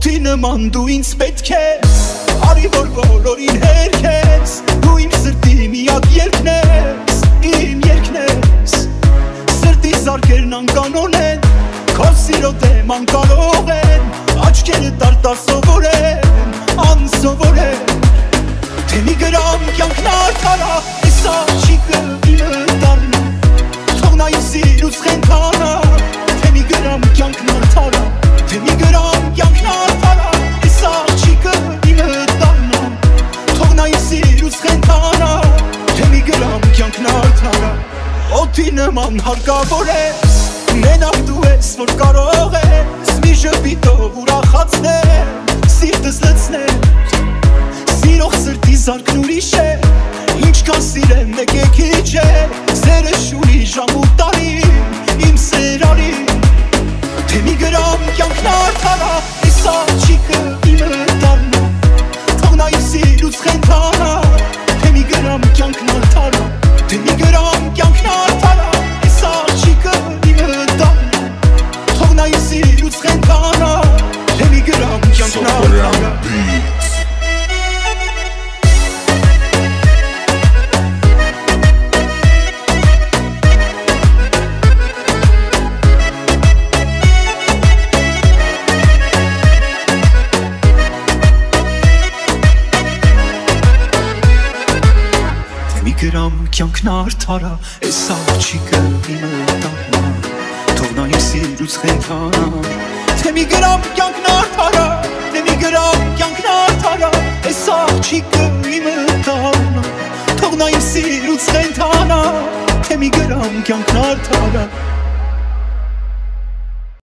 Օդի նման դու ինձ պետք ես, արի որ բոլորին հերքես, դու իմ սրտի միակ երկն ես, իմ երկն ես, սրտի զարկերն անկանոն են, քո սիրո դեմ անկարող են, աչքերդ արտասովոր են, անսովոր են, թե մի գրամ կյանքն արդարա, այս աղջիկը իմը դառնա, թող նա իմ սիրուց խենթանա, թե մի գրամ կյանքն արդարա, թե մի գրամ կյանքն արդարա, այս աղջիկը իմը դառնա, թող նա իմ սիրուց խենթանա, թե մի գրամ կյանքն արդարա, օդի նման հարկավոր ես, մենակ դու ես, որ կարող ես, մի ժպիտով ուրախացնել, սիրտս լցնել, սիրող սրտի զարկն ուրիշ է, ինչքան սիրեմ մեկ է քիչ է, սերը շունի ժամ ու տարի, իմ սերարի, թե մի գրամ կյանքն արդարա, այս աղջիկը իմը դառնա, թող նա իմ սիրուց խենթանա, թե մի գրամ կյանքն արդարա, թե մի գրամ կյանքն արդարա, այս աղջիկը իմը դառնա, թող նա իմ սիրուց խենթանա, թե մի գրամ կյանքն արդարա. Գրամ կյանքն արդարա, այս աղջիկը իմը դառնա, թող նա իմ սիրուց խենթանա, թե մի գրամ կյանքն արդարա, թե մի գրամ կյանքն արդարա, այս աղջիկը իմը դառնա, թող նա իմ սիրուց խենթանա, թե մի գրամ կյանքն արդարա.